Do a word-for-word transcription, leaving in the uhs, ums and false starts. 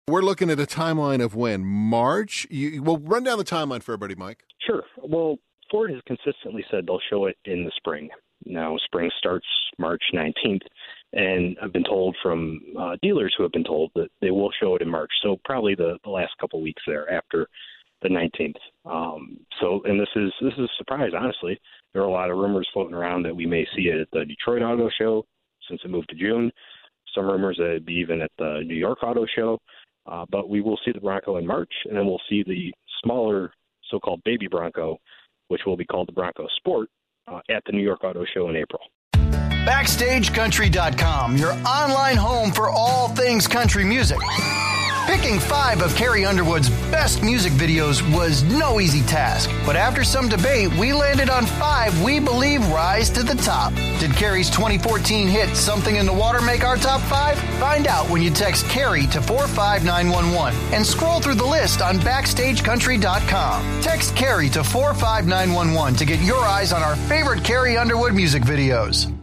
We're looking at a timeline of when? March? You, well, run down the timeline for everybody, Mike. Sure. Well, Ford has consistently said they'll show it in the spring. Now, spring starts March nineteenth, and I've been told from uh, dealers who have been told that they will show it in March, so probably the, the last couple of weeks there after the nineteenth. Um, so, and this is this is a surprise, honestly. There are a lot of rumors floating around that we may see it at the Detroit Auto Show since it moved to June. Some rumors that it'd be even at the New York Auto Show. Uh, but we will see the Bronco in March, and then we'll see the smaller so-called baby Bronco, which will be called the Bronco Sport, uh, at the New York Auto Show in April. Backstage Country dot com, your online home for all things country music. Picking five of Carrie Underwood's best music videos was no easy task, but after some debate, we landed on five we believe rise to the top. Did Carrie's twenty fourteen hit Something in the Water make our top five? Find out when you text Carrie to four five nine one one and scroll through the list on Backstage Country dot com. Text Carrie to four five nine one one to get your eyes on our favorite Carrie Underwood music videos.